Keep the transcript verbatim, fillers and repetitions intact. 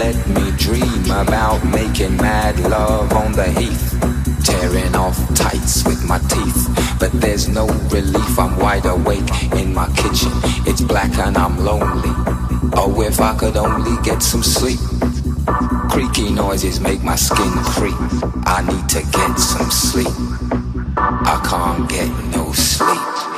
let me dream about making mad love on the heath, tearing off tights with my teeth. But there's no relief, I'm wide awake in my kitchen. It's black and I'm lonely. Oh, if I could only get some sleep. Creaky noises make my skin creep. I need to get some sleep. I can't get no sleep.